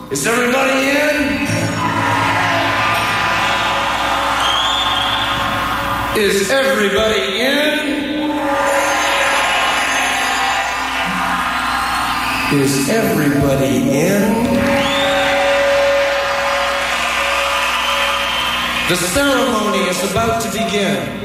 Is everybody in? Is everybody in? Is everybody in? The ceremony is about to begin.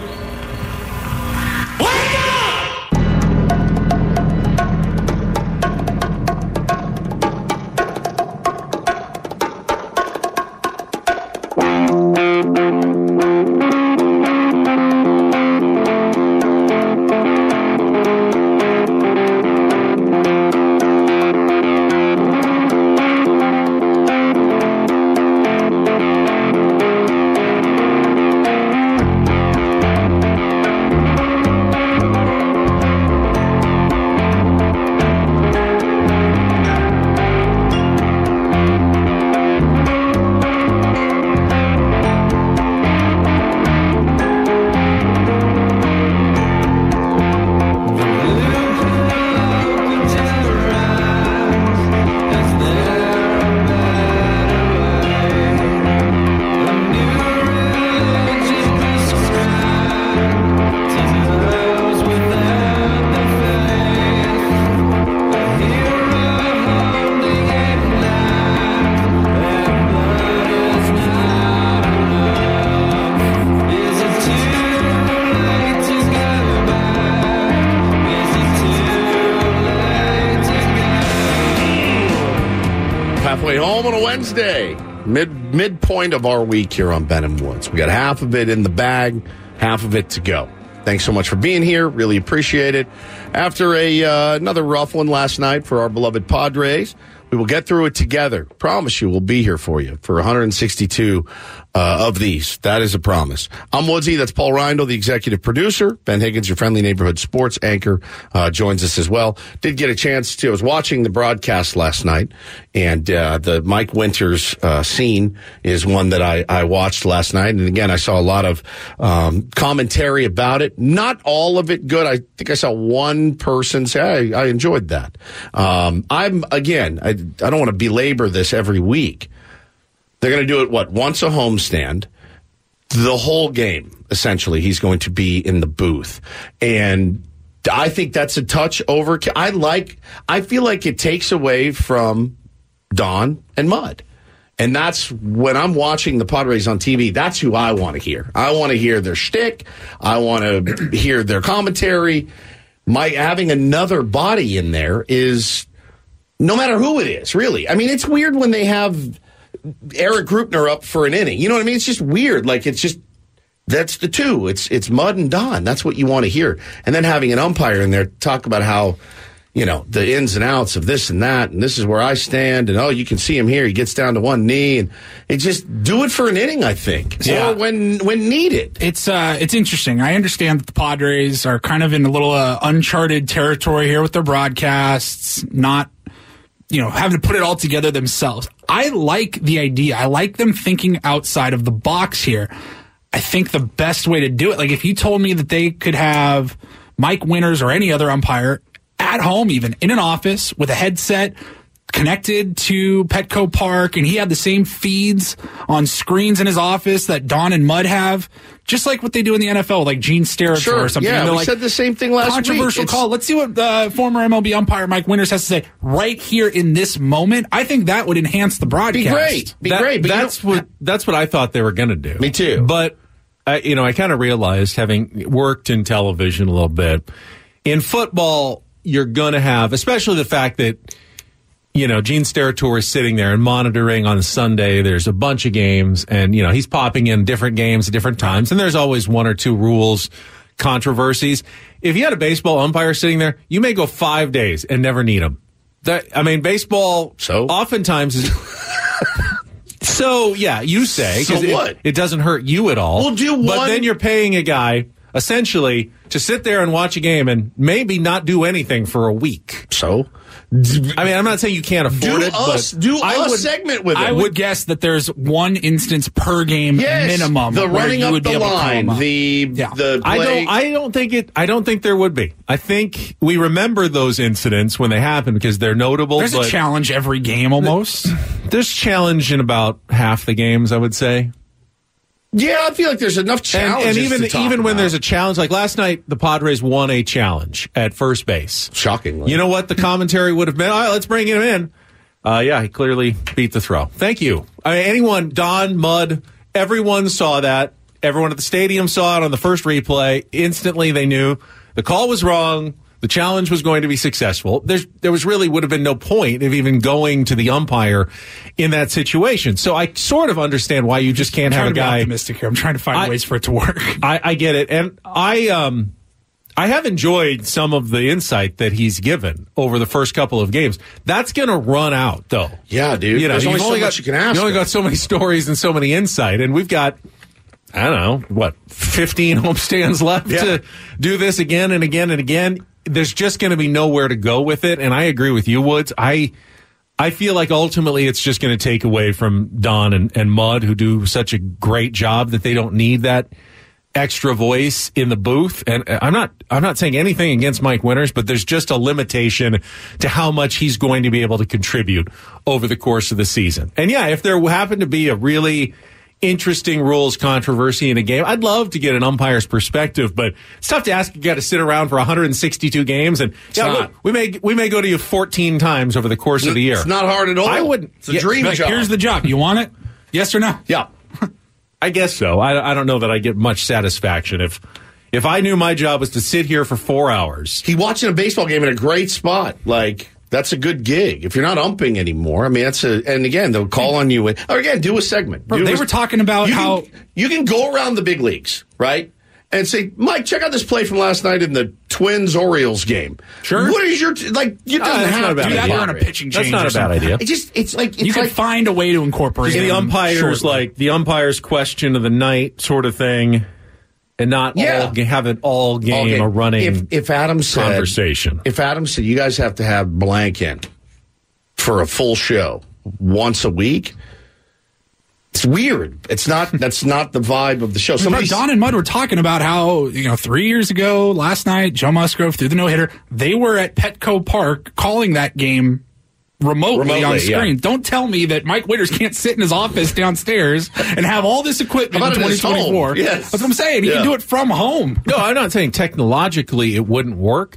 Wednesday, midpoint of our week here on Ben and Woods. We got half of it in the bag, half of it to go. Thanks so much for being here. Really appreciate it. After another rough one last night for our beloved Padres, we will get through it together. Promise you, we'll be here for you for 162 of these. That is a promise. I'm Woodsy. That's Paul Reindl, the executive producer. Ben Higgins, your friendly neighborhood sports anchor, joins us as well. Did get a chance to. I was watching the broadcast last night, and the Mike Winters scene is one that I watched last night. And again, I saw a lot of commentary about it. Not all of it good. I think I saw one person say, hey, I enjoyed that. I don't want to belabor this every week. They're going to do it, once a homestand, the whole game, essentially. He's going to be in the booth. And I think that's a touch over. I feel like it takes away from Don and Mud. And that's when I'm watching the Padres on TV, that's who I want to hear. I want to hear their shtick. I want to hear their commentary. Having another body in there is, no matter who it is, really. I mean, it's weird when they have Eric Grupner up for an inning. You know what I mean? It's just weird. That's the two. It's Mud and Don. That's what you want to hear. And then having an umpire in there talk about how, the ins and outs of this and that, and this is where I stand, and you can see him here. He gets down to one knee, and it just do it for an inning, I think. Yeah. Or when needed. It's interesting. I understand that the Padres are kind of in a little uncharted territory here with their broadcasts, not having to put it all together themselves. I like the idea. I like them thinking outside of the box here. I think the best way to do it, if you told me that they could have Mike Winters or any other umpire at home, even in an office with a headset connected to Petco Park, and he had the same feeds on screens in his office that Don and Mud have, just like what they do in the NFL, like Gene Steratore or something. Yeah, we said the same thing last week. Controversial call. Let's see what former MLB umpire Mike Winters has to say right here in this moment. I think that would enhance the broadcast. Be great. But that's what I thought they were going to do. Me too. But I kind of realized, having worked in television a little bit, in football, you're going to have, especially the fact that Gene Steratore is sitting there and monitoring on Sunday. There's a bunch of games, and, he's popping in different games at different times, and there's always one or two rules, controversies. If you had a baseball umpire sitting there, you may go 5 days and never need him. Baseball oftentimes is... So, yeah, you say, because it doesn't hurt you at all. We'll do one... But then you're paying a guy essentially to sit there and watch a game and maybe not do anything for a week. So? I mean, I'm not saying you can't afford it, but segment with it. I would guess that there's one instance per game minimum. The where running you up would the be able to call line, them up. the play. I don't think there would be. I think we remember those incidents when they happen because they're notable. There's a challenge every game almost. There's challenge in about half the games, I would say. Yeah, I feel like there's enough challenges. And even when about. there's a challenge, like last night, the Padres won a challenge at first base. Shockingly. You know what the commentary would have been? All right, let's bring him in. Yeah, he clearly beat the throw. Thank you. I mean, anyone, Don, Mud, everyone saw that. Everyone at the stadium saw it on the first replay. Instantly, they knew the call was wrong. The challenge was going to be successful. There would have been no point of even going to the umpire in that situation. So I sort of understand why you just can't have a guy. Optimistic here. I'm trying to find ways for it to work. I get it, and I have enjoyed some of the insight that he's given over the first couple of games. That's going to run out, though. Yeah, dude. There's only so much you can ask. You only got so many stories and so many insight, and we've got, I don't know, 15 homestands left to do this again and again and again. There's just going to be nowhere to go with it, and I agree with you, Woods. I feel like ultimately it's just going to take away from Don and Mud, who do such a great job that they don't need that extra voice in the booth. And I'm not saying anything against Mike Winters, but there's just a limitation to how much he's going to be able to contribute over the course of the season. And yeah, if there happened to be a really interesting rules controversy in a game, I'd love to get an umpire's perspective, but it's tough to ask a guy to sit around for 162 games. And we may go to you 14 times over the course of the year. It's not hard at all. I wouldn't. It's a dream job. Here's the job. You want it? Yes or no? Yeah. I guess so. I don't know that I get much satisfaction if I knew my job was to sit here for 4 hours. He watching a baseball game in a great spot. Like, that's a good gig. If you're not umping anymore, I mean, and again, they'll call on you. Or again, do a segment. They were talking about how you can go around the big leagues, right? And say, Mike, check out this play from last night in the Twins-Orioles game. Sure. What is your, you doesn't have to do that on a pitching change. That's not a bad idea. You can find a way to incorporate the umpire's question of the night sort of thing. And not have it all game a running if Adam said, conversation. If Adam said, you guys have to have blank in for a full show once a week, it's weird. That's not the vibe of the show. Don and Mud were talking about how, 3 years ago, last night, Joe Musgrove threw the no-hitter. They were at Petco Park calling that game remotely on screen. Yeah. Don't tell me that Mike Winters can't sit in his office downstairs and have all this equipment in 2024. Yes. That's what I'm saying. He can do it from home. No, I'm not saying technologically it wouldn't work.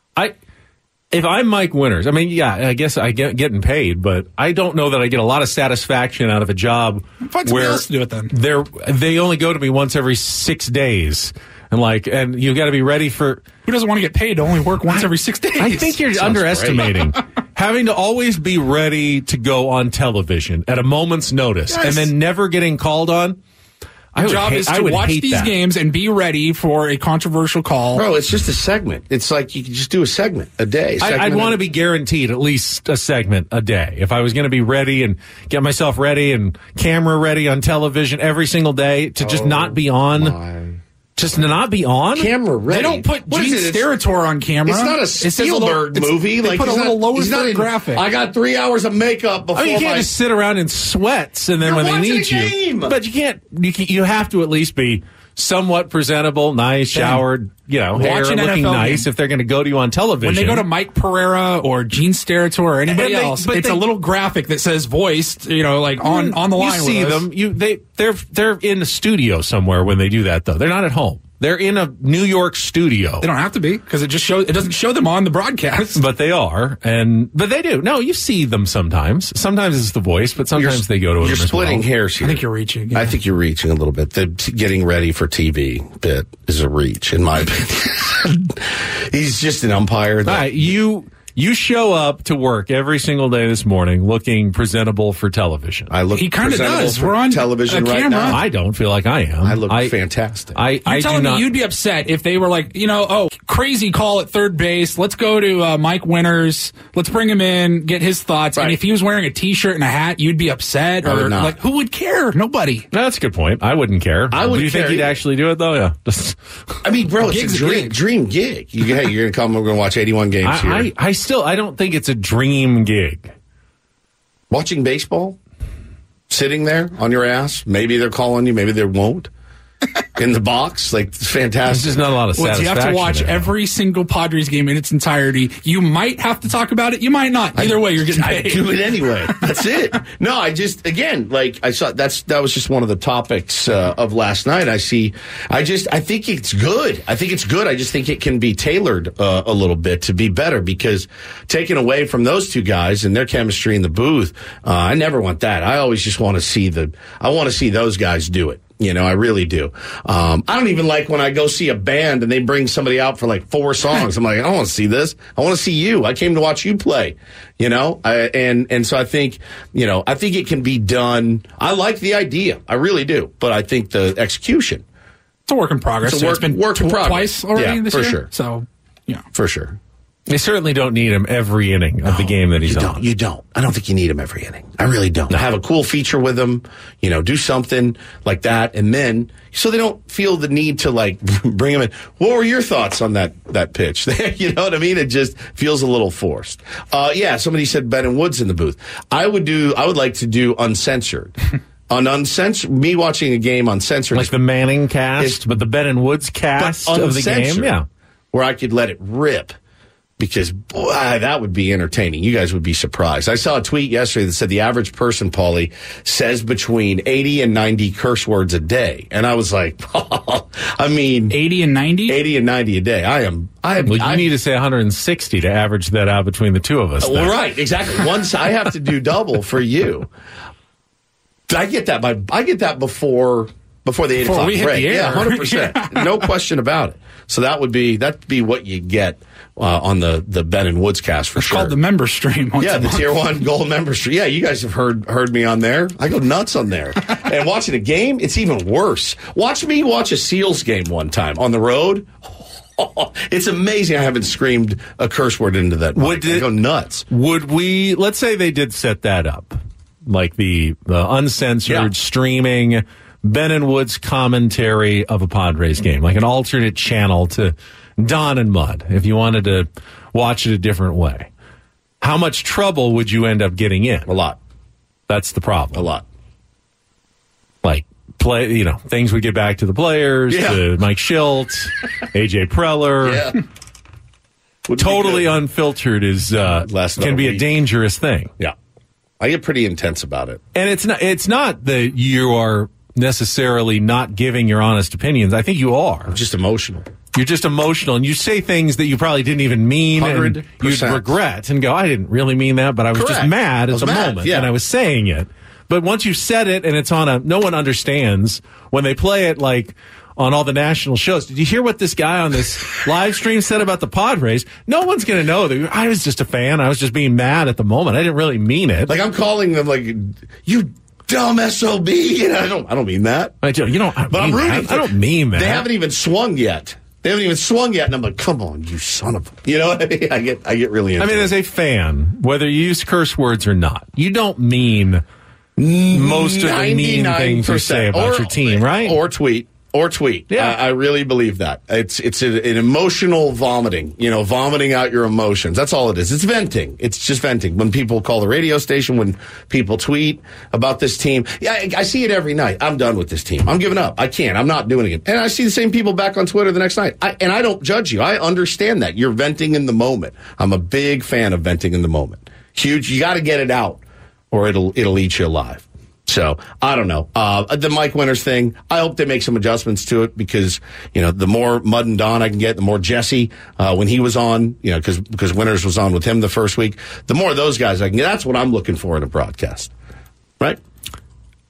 If I'm Mike Winters, I mean, yeah, I guess I get getting paid, but I don't know that I get a lot of satisfaction out of a job where else to do it then. They only go to me once every 6 days. And you got to be ready for. Who doesn't want to get paid to only work once every 6 days? I think you're underestimating having to always be ready to go on television at a moment's notice and then never getting called on. Your job is to watch these games and be ready for a controversial call. Bro, it's just a segment. It's like you can just do a segment a day. I'd want to be guaranteed at least a segment a day. If I was going to be ready and get myself ready and camera ready on television every single day to just not be on. Just to not be on? Camera ready. They don't put Gene Steratore on camera. It's not a Spielberg movie. They put a little lower third graphic. I got 3 hours of makeup before you can't just sit around in sweats and then when they need you. But you can't. You have to at least be somewhat presentable, nice, showered, hair looking nice if they're going to go to you on television. When they go to Mike Pereira or Gene Steratore or anybody else, it's a little graphic that says voiced, on the line. You see them. They're in a studio somewhere when they do that, though. They're not at home. They're in a New York studio. They don't have to be because it doesn't show them on the broadcast. But they are, but they do. No, you see them sometimes. Sometimes it's the voice, but sometimes they go to. You're splitting hairs here. I think you're reaching. Yeah. I think you're reaching a little bit. The getting ready for TV bit is a reach, in my opinion. He's just an umpire. You You show up to work every single day this morning looking presentable for television. I look He kinda presentable does. for We're on television a right camera. now. I don't feel like I am. I look fantastic. You're I telling do me not. you'd be upset if they were like, crazy call at third base. Let's go to Mike Winters. Let's bring him in, get his thoughts. Right. And if he was wearing a T-shirt and a hat, you'd be upset. I would Or not. like, who would care? Nobody. No, that's a good point. I wouldn't care. I wouldn't Do you think care he'd either. actually do it though? Yeah. I mean, bro, it's Gig's a a dream, gig. dream gig. You're going to come, we're going to watch 81 games here. I don't think it's a dream gig. Watching baseball? Sitting there on your ass? Maybe they're calling you, maybe they won't. In the box? Like, it's There's fantastic. just not a lot of Well, satisfaction. you have to watch there. every single Padres game in its entirety. You might have to talk about it. You might not. Either way, you're getting I paid. do it anyway. That's it. No, I just, again, like I saw that was just one of the topics of last night. I think it's good. I think it's good. I just think it can be tailored a little bit to be better, because taken away from those two guys and their chemistry in the booth, I never want that. I always just want to see those guys do it. I really do. I don't even like when I go see a band and they bring somebody out for like 4 songs. I'm like, I don't want to see this. I want to see you. I came to watch you play, and so I think, I think it can be done. I like the idea. I really do. But I think the execution, It's a work in progress. It's a It's been work in progress. twice already Yeah, this for year. sure. So, yeah. for sure. They certainly don't need him every inning of the game that he's on. You don't. I don't think you need him every inning. I really don't. Have a cool feature with him, do something like that. And then, so they don't feel the need to like bring him in. What were your thoughts on that pitch? You know what I mean? It just feels a little forced. Somebody said Ben and Woods in the booth. I would like to do uncensored. On uncensored, me watching a game uncensored. Like the Manning cast, but the Ben and Woods cast of the game. uncensored, Yeah. where I could let it rip, because boy, that would be entertaining. You guys would be surprised. I saw a tweet yesterday that said the average person, Paulie, says between 80 and 90 curse words a day, and I was like, 80 and 90? 80 and 90 a day. Well, you need to say 160 to average that out between the two of us. Well, right, exactly. Once I have to do double for you. I get that before the 8 o'clock we hit break. the air. Yeah, 100%. No question about it. So that'd be what you get on the Ben and Woods cast for It's sure. called the member stream. once Yeah, a the month. Tier 1 Gold membership. Yeah, you guys have heard me on there. I go nuts on there. And watching a game, it's even worse. Watch me watch a Seals game one time on the road. It's amazing I haven't screamed a curse word into that mic. I go nuts. Would we, let's say they did set that up, like the uncensored streaming Ben and Woods commentary of a Padres game, like an alternate channel to Don and Mud, if you wanted to watch it a different way. How much trouble would you end up getting in? A lot. That's the problem. A lot. Like, things would get back to the players, Yeah. to Mike Schiltz, AJ Preller. Yeah. Would be Totally good. unfiltered is Less than can a be a week. dangerous thing. Yeah. I get pretty intense about it. And it's not that you are necessarily not giving your honest opinions. I think you are. Just emotional. You're just emotional, and you say things that you probably didn't even mean, and 100%. you'd regret and go, I didn't really mean that, but I was just Correct. mad I at was the mad, moment, yeah. and I was saying it. But once you said it, and it's on no one understands when they play it like on all the national shows. Did you hear what this guy on this live stream said about the Padres? No one's going to know that I was just a fan. I was just being mad at the moment. I didn't really mean it. Like, I'm calling them like, you dumb SOB. I don't mean that. But I'm rooting for I don't mean that. They haven't even swung yet. And I'm like, come on, you son of a... You know what I mean? I get really into as a fan, whether you use curse words or not, you don't mean most of the mean things you say about your team, right? Or tweet. Yeah. I really believe that. It's an emotional vomiting, vomiting out your emotions. That's all it is. It's venting. It's just venting. When people call the radio station, when people tweet about this team. Yeah, I see it every night. I'm done with this team. I'm giving up. I can't. I'm not doing it. And I see the same people back on Twitter the next night. And I don't judge you. I understand that. You're venting in the moment. I'm a big fan of venting in the moment. Huge. You got to get it out or it'll eat you alive. So, I don't know. The Mike Winters thing, I hope they make some adjustments to it because, the more Mud and Don I can get, the more Jesse, when he was on, because Winters was on with him the first week, the more of those guys I can get. That's what I'm looking for in a broadcast. Right?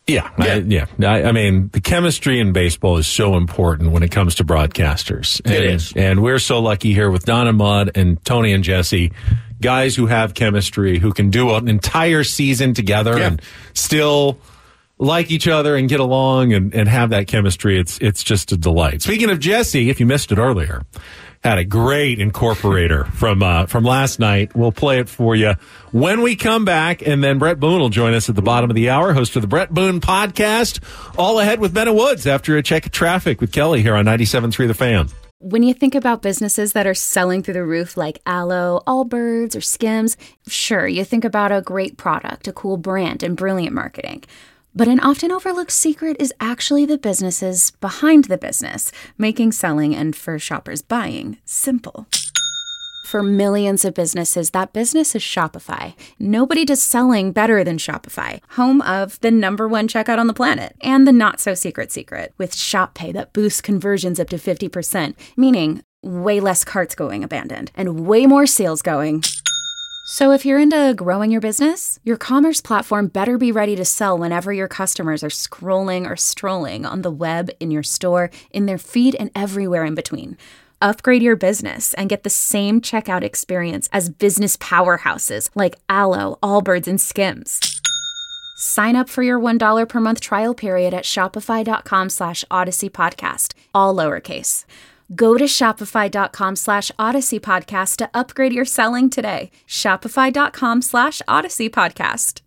Yeah. I mean, the chemistry in baseball is so important when it comes to broadcasters. It is. And we're so lucky here with Don and Mud and Tony and Jesse, guys who have chemistry, who can do an entire season together and still like each other and get along and have that chemistry. It's just a delight. Speaking of Jesse, if you missed it earlier, had a great incorporator from last night. We'll play it for you when we come back, and then Brett Boone will join us at the bottom of the hour, host of the Brett Boone Podcast. All ahead with Ben and Woods after a check of traffic with Kelly here on 97.3 The Fan. When you think about businesses that are selling through the roof like Aloe, Allbirds, or Skims, sure, you think about a great product, a cool brand, and brilliant marketing. But an often overlooked secret is actually the businesses behind the business, making selling and for shoppers buying simple. For millions of businesses, that business is Shopify. Nobody does selling better than Shopify, home of the #1 checkout on the planet, and the not-so-secret secret, with Shop Pay that boosts conversions up to 50%, meaning way less carts going abandoned, and way more sales going. So if you're into growing your business, your commerce platform better be ready to sell whenever your customers are scrolling or strolling on the web, in your store, in their feed, and everywhere in between. Upgrade your business and get the same checkout experience as business powerhouses like Aloe, Allbirds, and Skims. Sign up for your $1 per month trial period at shopify.com/Odyssey Podcast, all lowercase. Go to shopify.com/Odyssey Podcast to upgrade your selling today. Shopify.com/Odyssey Podcast.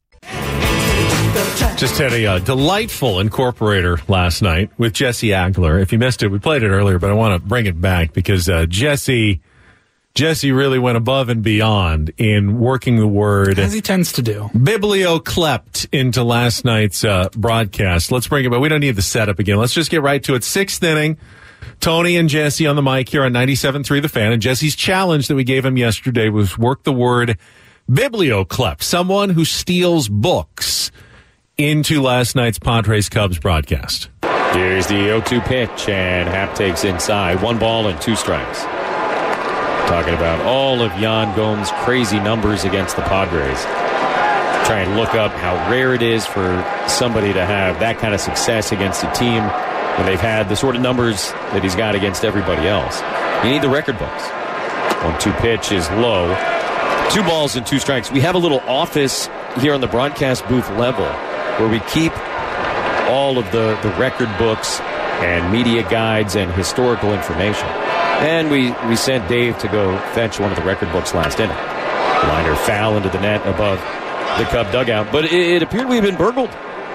Just had a delightful incorporator last night with Jesse Agler. If you missed it, we played it earlier, but I want to bring it back because Jesse really went above and beyond in working the word, as he tends to do, biblioclept into last night's broadcast. Let's bring it back. We don't need the setup again. Let's just get right to it. 6th inning. Tony and Jesse on the mic here on 97.3 The Fan. And Jesse's challenge that we gave him yesterday was work the word biblioclept, someone who steals books, into last night's Padres-Cubs broadcast. Here's the 0-2 pitch, and Happ takes inside. 1 ball and 2 strikes. Talking about all of Yan Gomes' crazy numbers against the Padres. Try and look up how rare it is for somebody to have that kind of success against a team when they've had the sort of numbers that he's got against everybody else. You need the record books. 1-2 pitch is low. 2 balls and 2 strikes. We have a little office here on the broadcast booth level where we keep all of the record books and media guides and historical information. And we sent Dave to go fetch one of the record books last inning. Liner foul into the net above the Cub dugout. But it appeared we've been burgled.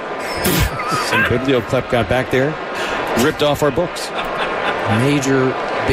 Some biblioclep got back there, ripped off our books. Major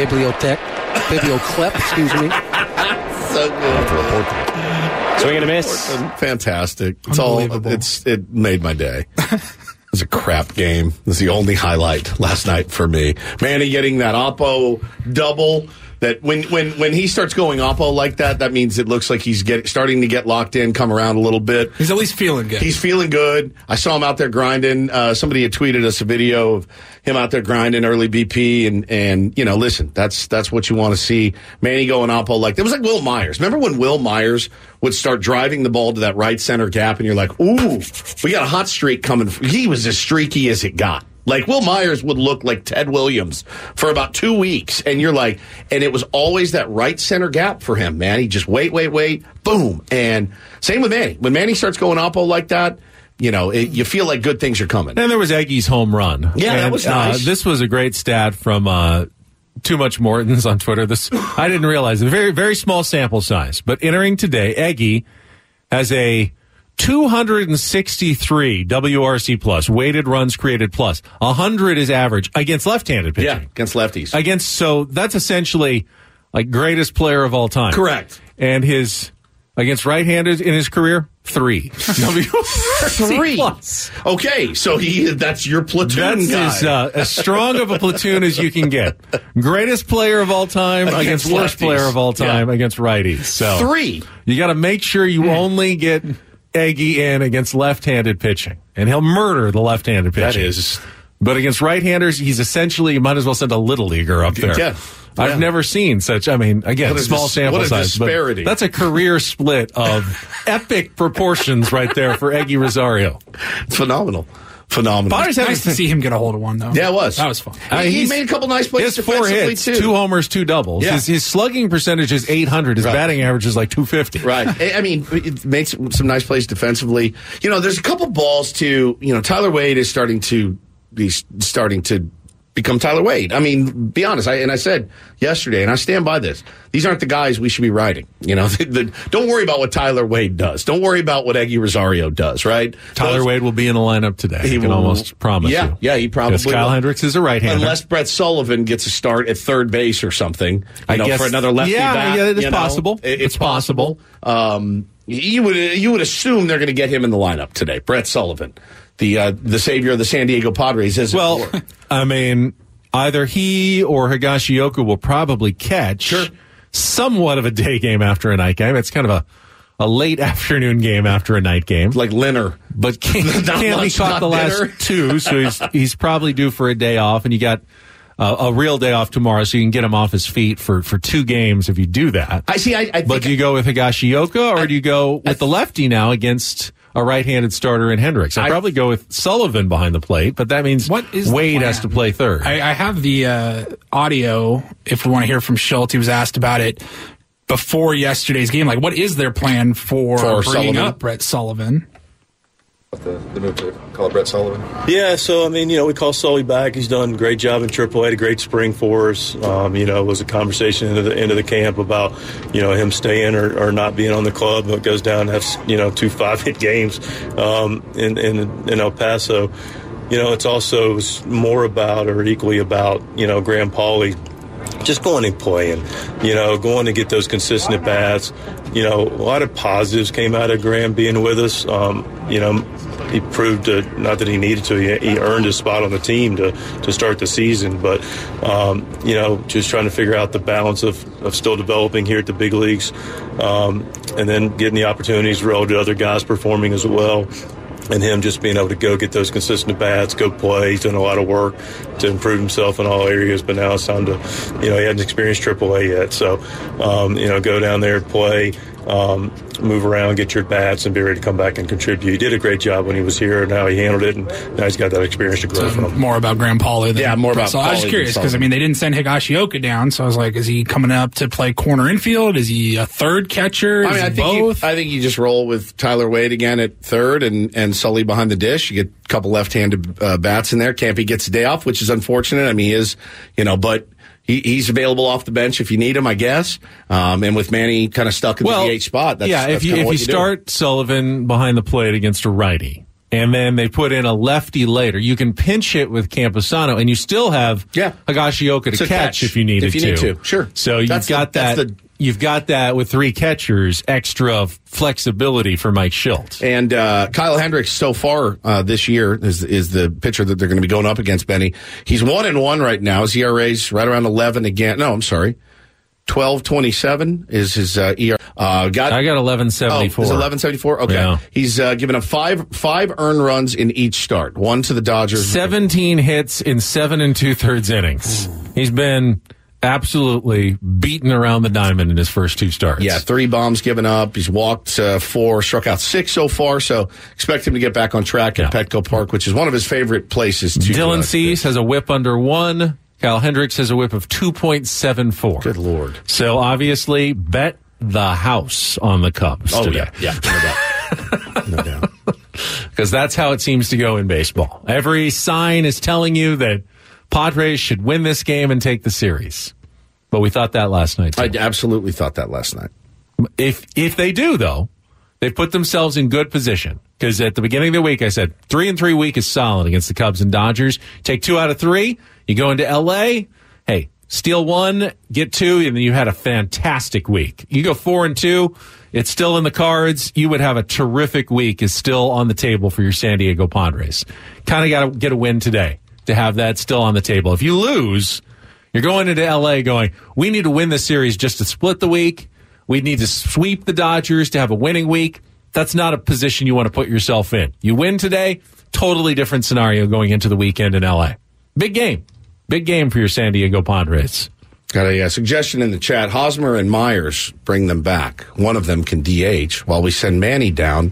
biblioclep, excuse me. So good. Swing and a miss. Fantastic. It made my day. It was a crap game. It was the only highlight last night for me. Manny getting that Oppo double. That when he starts going Oppo like that, that means it looks like he's starting to get locked in, come around a little bit. He's at least feeling good. He's feeling good. I saw him out there grinding. Somebody had tweeted us a video of him out there grinding early BP, and you know, listen, that's what you want to see. Manny going Oppo like that. It was like Will Myers. Remember when Will Myers would start driving the ball to that right center gap, and you're like, ooh, we got a hot streak coming. He was as streaky as it got. Like, Will Myers would look like Ted Williams for about 2 weeks. And you're like, and it was always that right center gap for him, man. He just wait, boom. And same with Manny. When Manny starts going Oppo like that, you know, you feel like good things are coming. And there was Eggy's home run. Yeah, that was nice. This was a great stat from Too Much Morton's on Twitter. I didn't realize. A very, very small sample size. But entering today, Eggy has a 263 WRC plus, weighted runs created plus. 100 is average against left-handed pitching. Yeah, against lefties. So that's essentially like greatest player of all time. Correct. And his against right-handed in his career, 3. WRC 3. plus. Okay, so that's your platoon That's guy. as strong of a platoon as you can get. Greatest player of all time against worst player of all time against righties. So 3. You got to make sure you only get Eggy in against left-handed pitching, and he'll murder the left-handed pitching. That is. But against right-handers, he's essentially, you might as well send a little leaguer up there. Yeah. I've never seen such, I mean, again, small sample size. Disparity. But that's a career split of epic proportions right there for Eggy Rosario. It's phenomenal. phenomenal. It's nice to see him get a hold of one, though. Yeah, it was. That was fun. He made a couple nice He plays has 4 defensively, hits, too. 2 homers, 2 doubles. Yeah. His slugging percentage is 800. His Right. batting average is like 250. Right. I mean, it made some nice plays defensively. There's a couple balls to, Tyler Wade is starting to become Tyler Wade. I mean, be honest. I said yesterday, and I stand by this. These aren't the guys we should be riding. Don't worry about what Tyler Wade does. Don't worry about what Eggy Rosario does, right? Tyler Wade will be in the lineup today. I can almost promise you. Yeah, he probably Because Kyle will. Hendricks is a right-hander. Unless Brett Sullivan gets a start at third base or something, for another lefty bat. Yeah, it's possible. It's possible. You would assume they're going to get him in the lineup today. Brett Sullivan, the savior of the San Diego Padres, as Well, I mean, either he or Higashioka will probably catch somewhat of a day game after a night game. It's kind of a late afternoon game after a night game. like Leonard. But can't be lunch, caught not the last dinner. 2, so he's probably due for a day off, and you got a real day off tomorrow, so you can get him off his feet for 2 games if you do that. I see. I think But do you go with Higashioka, or do you go with the lefty now against a right-handed starter in Hendricks? I'd probably go with Sullivan behind the plate, but that means What is the Wade plan? has to play third. I have the audio, if we want to hear from Schultz. He was asked about it before yesterday's game. Like, what is their plan for bringing Sullivan? up Brett Sullivan? The move to call Brett Sullivan. Yeah, so, I mean, we call Sully back. He's done a great job in AAA, had a great spring for us. It was a conversation into the end of the camp about, him staying or not being on the club. It goes down to have, 2 5-hit games in El Paso. It's also more about or equally about, Graham Pauley just going and playing, going to get those consistent at bats. A lot of positives came out of Graham being with us. He proved not that he needed to. He earned his spot on the team to start the season. But, just trying to figure out the balance of still developing here at the big leagues and then getting the opportunities relative to other guys performing as well. And him just being able to go get those consistent bats, go play. He's done a lot of work to improve himself in all areas, but now it's time to, he hadn't experienced AAA yet. So, go down there and play, move around, get your bats, and be ready to come back and contribute. He did a great job when he was here, and how he handled it, and now he's got that experience to grow from him. More about Graham Pauley than more about So I was Pauley just curious than because, they didn't send Higashioka down, so I was like, is he coming up to play corner infield? Is he a third catcher? Is he both? I think you just roll with Tyler Wade again at third and Sully behind the dish. You get a couple left-handed bats in there. Campy gets a day off, which is unfortunate. I mean, he is, but he's available off the bench if you need him, I guess. And with Manny kind of stuck in the DH spot, that's if you start Sullivan behind the plate against a righty, and then they put in a lefty later, you can pinch hit with Camposano, and you still have Higashioka to catch if you needed to. Sure. So you've got that. You've got that with 3 catchers, extra flexibility for Mike Schultz. And Kyle Hendricks so far this year is the pitcher that they're going to be going up against, Benny. He's 1-1 right now. His ERA's right around 11 again. No, I'm sorry. 12.27 is his ERA. I got 11.74. Oh, is it 11.74? Okay. Yeah. He's given up five earned runs in each start. 1 to the Dodgers. 17 hits in 7 2/3 innings. He's been absolutely beaten around the diamond in his first 2 starts. Yeah, 3 bombs given up. He's walked 4, struck out 6 so far. So expect him to get back on track at Petco Park, which is one of his favorite places to. Dylan Cease has a whip under 1. Kyle Hendricks has a whip of 2.74. Good Lord. So obviously, bet the house on the Cubs today. Yeah, no doubt. Because that's how it seems to go in baseball. Every sign is telling you that Padres should win this game and take the series. But we thought that last night, too. I absolutely thought that last night. If they do, though, they've put themselves in good position. Because at the beginning of the week, I said 3-3 week is solid against the Cubs and Dodgers. Take 2 out of 3. You go into L.A., hey, steal 1, get 2, and then you had a fantastic week. You go 4-2, it's still in the cards. You would have a terrific week. Is still on the table for your San Diego Padres. Kind of got to get a win today to have that still on the table. If you lose, you're going into L.A. going, we need to win this series just to split the week. We need to sweep the Dodgers to have a winning week. That's not a position you want to put yourself in. You win today, totally different scenario going into the weekend in L.A. Big game. Big game for your San Diego Padres. Got a suggestion in the chat. Hosmer and Myers, bring them back. One of them can DH while we send Manny down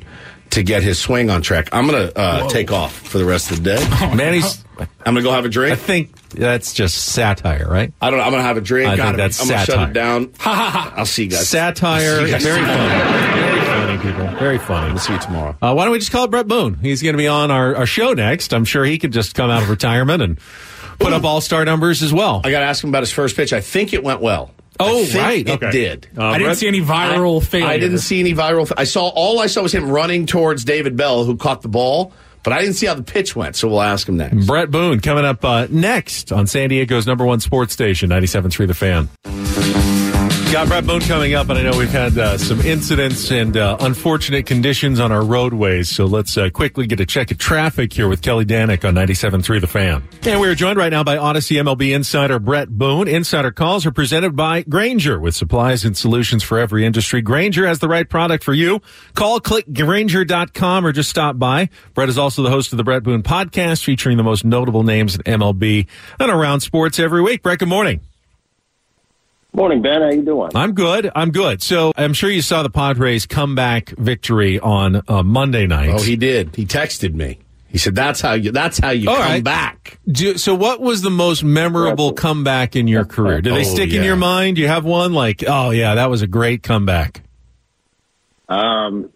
to get his swing on track. I'm going to take off for the rest of the day. Manny's. I'm going to go have a drink. I think that's just satire, right? I don't know. I'm going to have a drink. I think that's I'm going to satire. shut it down. I'll see you guys. Satire. See you guys Very tomorrow. funny. Very funny, people. Very funny. We'll see you tomorrow. Why don't we just call it Brett Boone? He's going to be on our show next. I'm sure he could just come out of retirement and put up all-star numbers as well. I got to ask him about his first pitch. I think it went well. Oh, I think right. It did. I didn't see any viral failure. I didn't see any viral. All I saw was him running towards David Bell, who caught the ball, but I didn't see how the pitch went, so we'll ask him next. Brett Boone coming up next on San Diego's #1 sports station, 97.3 The Fan. Got Brett Boone coming up, and I know we've had some incidents and unfortunate conditions on our roadways, so let's quickly get a check of traffic here with Kelly Danick on 97.3 The Fan. And we're joined right now by Odyssey MLB insider Brett Boone. Insider calls are presented by Grainger, with supplies and solutions for every industry. Grainger has the right product for you. Call, click Grainger.com, or just stop by. Brett is also the host of the Brett Boone podcast, featuring the most notable names in MLB and around sports every week. Brett, good morning. Morning, Ben. How you doing? I'm good. So I'm sure you saw the Padres comeback victory on Monday night. Oh, he did. He texted me. He said, "That's how you come back." So what was the most memorable comeback in your career? Do they stick in your mind? Do you have one like, oh yeah, that was a great comeback? Quite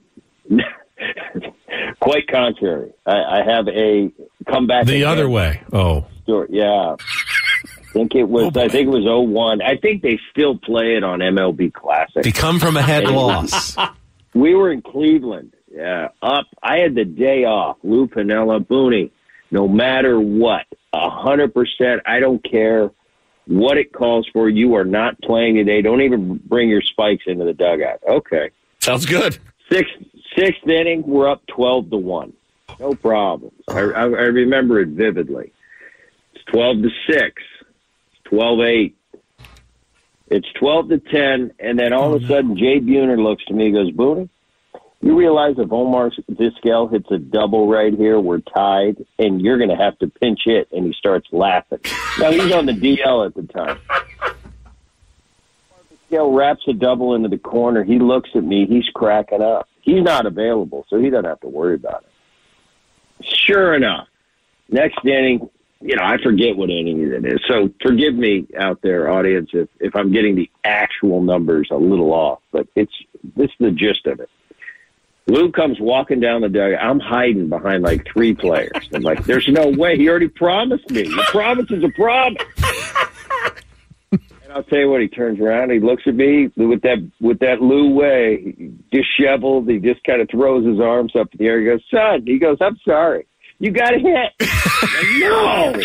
contrary. I have a comeback the other way. Oh, story. Yeah. I think it was 0-1. I think they still play it on MLB Classic. They come from a head loss. We were in Cleveland. Yeah, up. I had the day off. Lou Piniella, Booney. No matter what, 100%. I don't care what it calls for. You are not playing today. Don't even bring your spikes into the dugout. Okay. Sounds good. Sixth inning, we're up 12-1. No problem. I remember it vividly. It's 12-6. 12-8. It's 12-10, and then all of a sudden, Jay Buhner looks to me and goes, Booney, you realize if Omar Vizquel hits a double right here, we're tied, and you're going to have to pinch hit, and he starts laughing. Now, he's on the DL at the time. Vizquel wraps a double into the corner. He looks at me. He's cracking up. He's not available, so he doesn't have to worry about it. Sure enough, next inning, I forget what inning it is. So forgive me out there, audience, if I'm getting the actual numbers a little off. But this is the gist of it. Lou comes walking down the dugout. I'm hiding behind like 3 players. I'm like, there's no way. He already promised me. A promise is a promise. And I'll tell you what, he turns around. He looks at me with that Lou way, disheveled. He just kind of throws his arms up in the air. He goes, son. He goes, I'm sorry. You got a hit. No.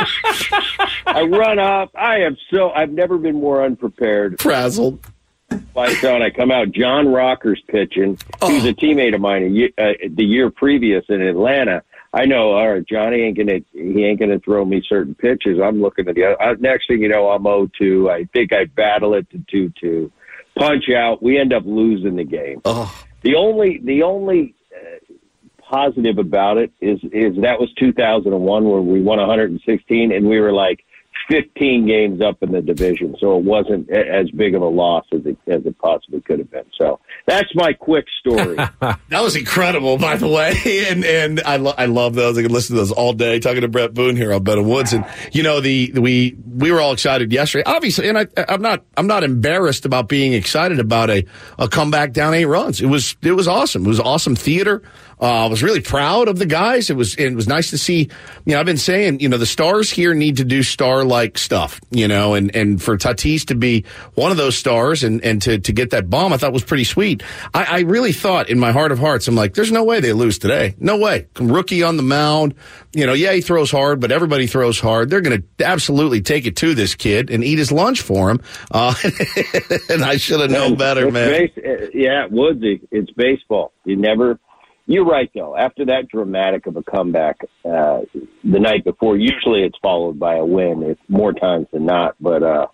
I run up. I've never been more unprepared. Frazzled. Lights on. I come out. John Rocker's pitching. He was a teammate of mine the year previous in Atlanta. I know, all right, Johnny ain't gonna throw me certain pitches. I'm looking at the other. Next thing you know, I'm 0-2. I think I battle it to 2-2. Punch out. We end up losing the game. Oh. The only positive about it is that was 2001 where we won 116 and we were like 15 games up in the division, so it wasn't as big of a loss as it possibly could have been. So that's my quick story. That was incredible, by the way, and I love those. I could listen to those all day. Talking to Brett Boone here on Ben and Woods, and we were all excited yesterday, obviously, and I'm not embarrassed about being excited about a comeback down 8 runs. It was awesome. It was awesome theater. I was really proud of the guys. It was nice to see. I've been saying, the stars here need to do star-like stuff, and for Tatis to be one of those stars and to get that bomb, I thought was pretty sweet. I really thought in my heart of hearts, I'm like, there's no way they lose today. No way. Rookie on the mound. He throws hard, but everybody throws hard. They're going to absolutely take it to this kid and eat his lunch for him. And I should have known better, man. Woodsy, it's baseball. You're right, though. After that dramatic of a comeback the night before, usually it's followed by a win. It's more times than not. But,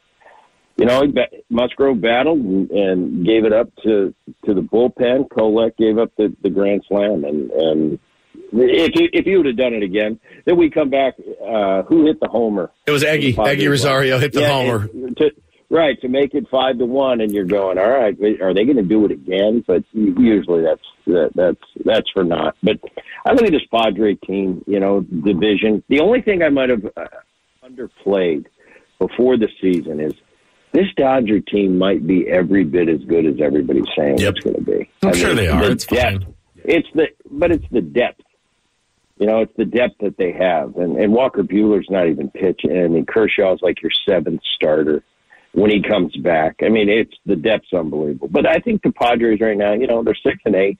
Musgrove battled and gave it up to the bullpen. Kolek gave up the grand slam. And if you would have done it again, then we come back. Who hit the homer? It was Eggy. Eggy Rosario hit the homer. Right, to make it 5-1, and you're going, all right, are they going to do it again? But usually that's for naught. But I look at this Padre team, division. The only thing I might have underplayed before the season is this Dodger team might be every bit as good as everybody's saying it's going to be. I'm sure they are. It's fine. It's the depth. It's the depth that they have. And Walker Buehler's not even pitching. I mean, Kershaw's like your seventh starter when he comes back. I mean, the depth's unbelievable. But I think the Padres right now, they're 6-8.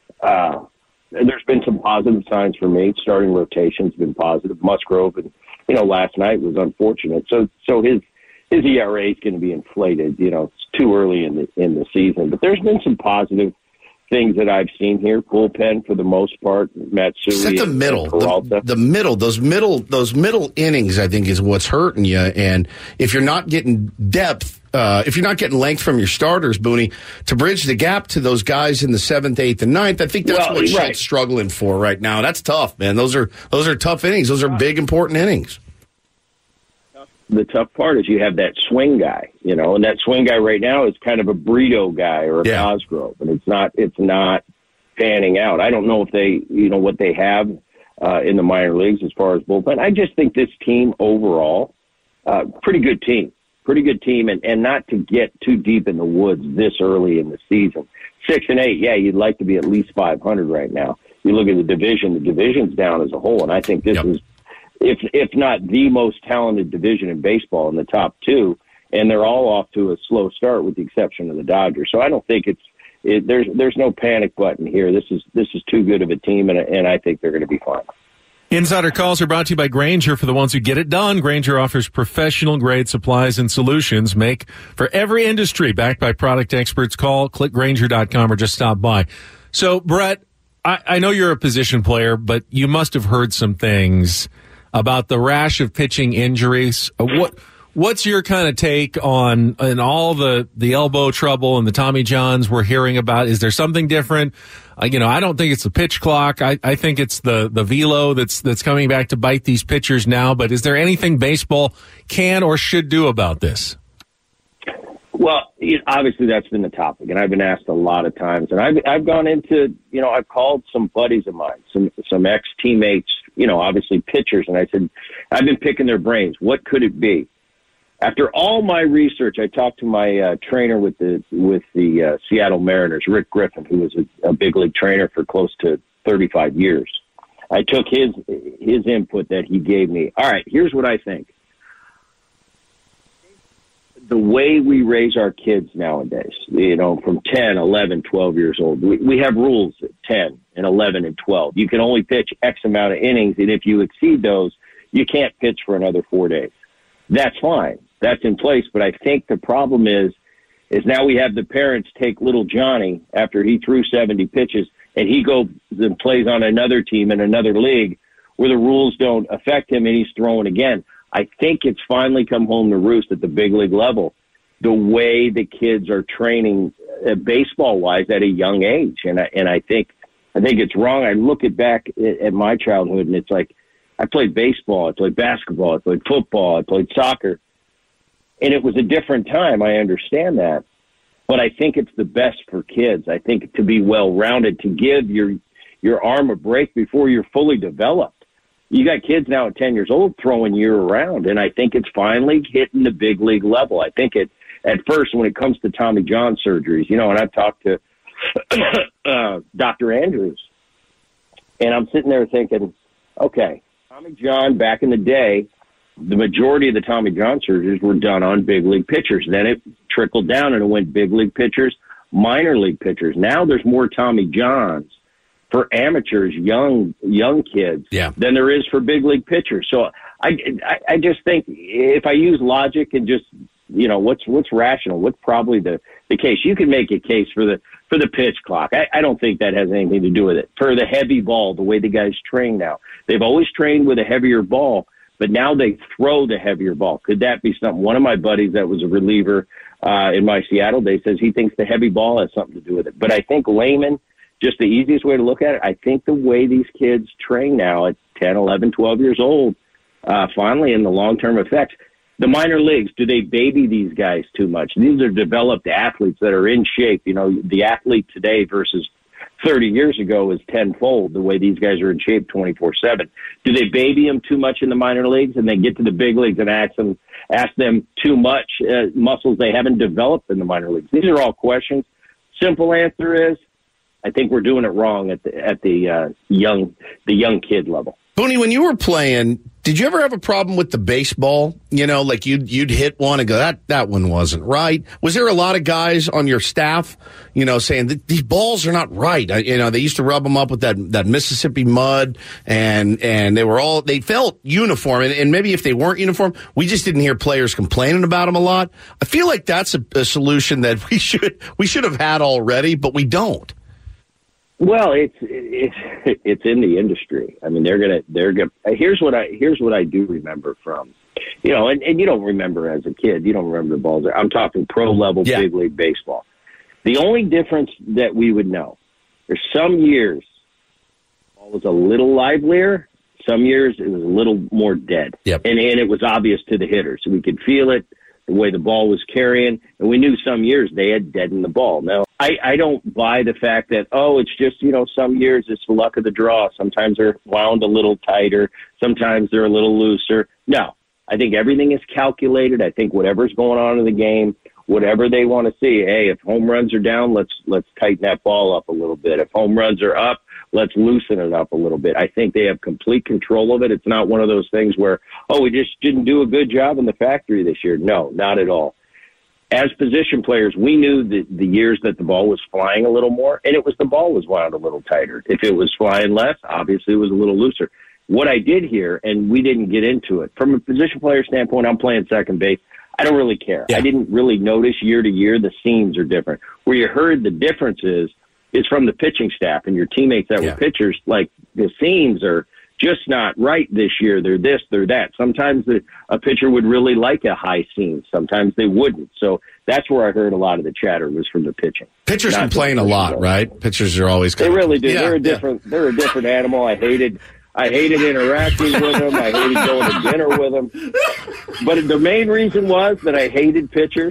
There's been some positive signs for me. Starting rotation's been positive. Musgrove, and last night was unfortunate. So his ERA is going to be inflated. It's too early in the season. But there's been some positive things that I've seen here. Bullpen for the most part. Matsui. It's at the middle. The middle. Those middle innings, I think, is what's hurting you. And if you're not getting depth, if you're not getting length from your starters, Booney, to bridge the gap to those guys in the 7th, 8th, and 9th, I think that's what Schultz struggling for right now. That's tough, man. Those are tough innings. Those are big, important innings. The tough part is you have that swing guy, and that swing guy right now is kind of a Brito guy or a Cosgrove, and it's not panning out. I don't know if they, what they have in the minor leagues as far as bullpen. I just think this team overall, pretty good team, and not to get too deep in the woods this early in the season. 6-8, yeah, you'd like to be at least 500 right now. You look at the division's down as a whole, and I think this is, if not the most talented division in baseball in the top two, and they're all off to a slow start with the exception of the Dodgers. So I don't think there's no panic button here. This is too good of a team, and I think they're going to be fine. Insider calls are brought to you by Grainger. For the ones who get it done, Grainger offers professional-grade supplies and solutions make for every industry. Backed by product experts. Call, click Grainger.com, or just stop by. So, Brett, I know you're a position player, but you must have heard some things about the rash of pitching injuries. What's your kind of take on all the elbow trouble and the Tommy Johns we're hearing about? Is there something different? I don't think it's the pitch clock. I think it's the velo that's coming back to bite these pitchers now. But is there anything baseball can or should do about this? Well, obviously that's been the topic, and I've been asked a lot of times. And I've gone into, I've called some buddies of mine, some ex-teammates, obviously pitchers, and I said, I've been picking their brains. What could it be? After all my research, I talked to my trainer with the Seattle Mariners, Rick Griffin, who was a big league trainer for close to 35 years. I took his input that he gave me. All right, here's what I think. The way we raise our kids nowadays, from 10, 11, 12 years old, we have rules at 10 and 11 and 12. You can only pitch X amount of innings, and if you exceed those, you can't pitch for another 4 days. That's fine. That's in place. But I think the problem is now we have the parents take little Johnny after he threw 70 pitches, and he goes and plays on another team in another league where the rules don't affect him, and he's throwing again. I think it's finally come home to roost at the big league level, the way the kids are training baseball-wise at a young age. And I think it's wrong. I look back at my childhood, and it's like I played baseball, I played basketball, I played football, I played soccer. And it was a different time. I understand that. But I think it's the best for kids. I think to be well-rounded, to give your arm a break before you're fully developed. You got kids now at 10 years old throwing year-round, and I think it's finally hitting the big league level. I think at first, when it comes to Tommy John surgeries, and I've talked to Dr. Andrews, and I'm sitting there thinking, okay, Tommy John, back in the day, the majority of the Tommy John surgeries were done on big league pitchers. Then it trickled down and it went big league pitchers, minor league pitchers. Now there's more Tommy Johns for amateurs, young kids, than there is for big league pitchers. So I just think if I use logic and just, what's rational, what's probably the case, you can make a case for the pitch clock. I don't think that has anything to do with it. For the heavy ball, the way the guys train now, they've always trained with a heavier ball, but now they throw the heavier ball. Could that be something? One of my buddies that was a reliever in my Seattle days says he thinks the heavy ball has something to do with it. But I think layman, just the easiest way to look at it, I think the way these kids train now at 10, 11, 12 years old, finally in the long-term effects, The minor leagues, do they baby these guys too much? These are developed athletes that are in shape. You know, the athlete today versus 30 years ago is tenfold the way these guys are in shape 24/7. Do they baby them too much in the minor leagues and then get to the big leagues and ask them too much muscles they haven't developed in the minor leagues? These are all questions. Simple answer is, I think we're doing it wrong at the young kid level. Booney, when you were playing, did you ever have a problem with the baseball? You know, like you'd hit one and go, that one wasn't right. Was there a lot of guys on your staff, you know, saying that these balls are not right? You know, they used to rub them up with that Mississippi mud, and they felt uniform. And maybe if they weren't uniform, we just didn't hear players complaining about them a lot. I feel like that's a solution that we should have had already, but we don't. Well, it's in the industry. I mean, they're gonna. Here's what I do remember from, you know, and you don't remember as a kid. You don't remember the balls. I'm talking pro level, big league baseball. The only difference that we would know, there's some years the ball was a little livelier. Some years it was a little more dead. Yep. And it was obvious to the hitters. We could feel it, the way the ball was carrying, and we knew some years they had deadened the ball. Now, I don't buy the fact that, it's just, you know, some years it's the luck of the draw. Sometimes they're wound a little tighter. Sometimes they're a little looser. No, I think everything is calculated. I think whatever's going on in the game, whatever they want to see, hey, if home runs are down, let's tighten that ball up a little bit. If home runs are up, let's loosen it up a little bit. I think they have complete control of it. It's not one of those things where, we just didn't do a good job in the factory this year. No, not at all. As position players, we knew the years that the ball was flying a little more, and the ball was wound a little tighter. If it was flying less, obviously it was a little looser. What I did here, and we didn't get into it, from a position player standpoint, I'm playing second base. I don't really care. Yeah. I didn't really notice year to year the seams are different. Where you heard the difference is from the pitching staff and your teammates that were pitchers. Like, the seams are just not right this year. They're this, they're that. Sometimes a pitcher would really like a high seam. Sometimes they wouldn't. So that's where I heard a lot of the chatter was from the pitching. Pitchers complain a lot, right? Pitchers are always they really do. Yeah, they're a different animal. I hated interacting with them. I hated going to dinner with them. But the main reason was that I hated pitchers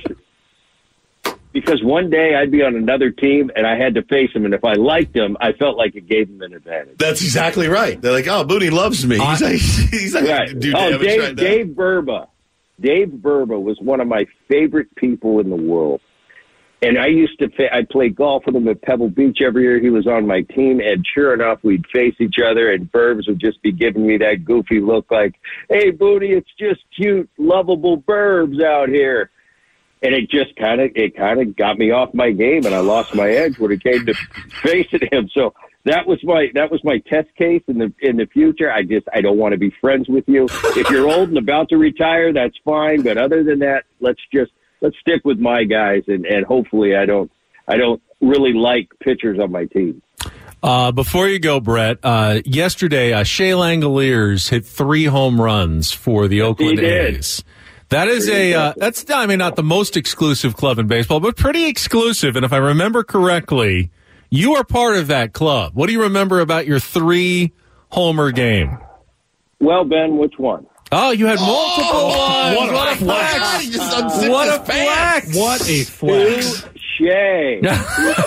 because one day I'd be on another team and I had to face them, and if I liked them, I felt like it gave them an advantage. That's exactly right. They're like, Booney loves me. He's like right. do damage right now. Dave Burba. Dave Burba was one of my favorite people in the world. And I played golf with him at Pebble Beach every year. He was on my team, and sure enough, we'd face each other, and Burbs would just be giving me that goofy look like, hey, Booney, it's just cute, lovable Burbs out here. And it just kind of got me off my game, and I lost my edge when it came to facing him. So that was my test case in the future. I don't want to be friends with you. If you're old and about to retire, that's fine. But other than that, let's stick with my guys, and hopefully I don't really like pitchers on my team. Before you go, Brett, yesterday Shea Langoliers hit 3 home runs for the Oakland A's. That is that's not the most exclusive club in baseball, but pretty exclusive. And if I remember correctly, you are part of that club. What do you remember about your 3-homer game? Well, Ben, which one? Oh, you had multiple ones. What a flex. What a flex. What a flex. Shea. No.